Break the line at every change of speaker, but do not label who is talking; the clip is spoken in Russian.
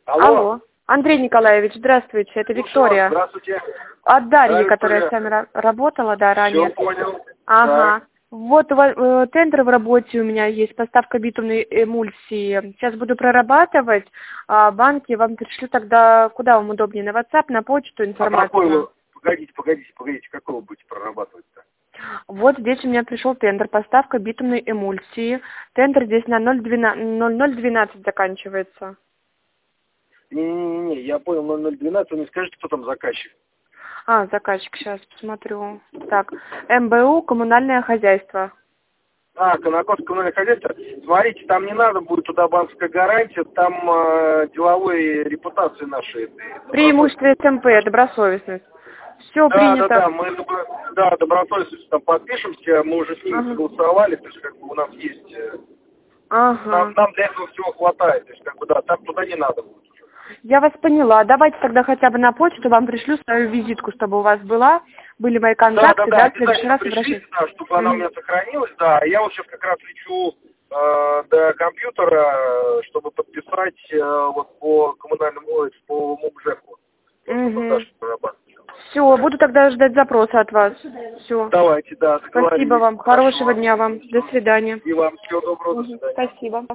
Алло. Андрей Николаевич, здравствуйте, это Виктория.
Здравствуйте.
От Дарьи,
Да,
которая с
Виктория.
вами работала, да, ранее.
Все понял.
Ага. Вот у вас, тендер в работе у меня есть, поставка битумной эмульсии. Сейчас буду прорабатывать, а банки вам пришлю тогда, куда вам удобнее, на WhatsApp, на почту информацию.
А какой вы? Погодите, какой вы будете прорабатывать-то?
Вот здесь у меня пришел тендер, поставка битумной эмульсии. Тендер здесь на 0012 заканчивается.
Не, я понял, 0012, вы мне скажите, кто там заказчик?
Заказчик, сейчас посмотрю. Так, МБУ, коммунальное хозяйство.
Конокос коммунальное хозяйство. Смотрите, там не надо будет туда банковская гарантия, там деловой репутации нашей.
Преимущество СМП, добросовестность. Все принято.
Да, мы добросовестно там подпишемся, мы уже с ними согласовали, то есть как бы у нас есть... Нам для этого всего хватает, то есть как бы да, там туда не надо будет.
Я вас поняла. Давайте тогда хотя бы на почту вам пришлю свою визитку, чтобы у вас были мои контакты, да, в следующий раз обращайтесь.
Да, чтобы она у меня сохранилась, да. Я вот сейчас как раз лечу до компьютера, чтобы подписать вот по коммунальному, по МУКЖЭКу.
Все, буду тогда ждать запроса от вас. Все.
Давайте, да,
Спасибо вам. Хорошего дня вам. До свидания.
И вам всего доброго. До свидания.
Спасибо.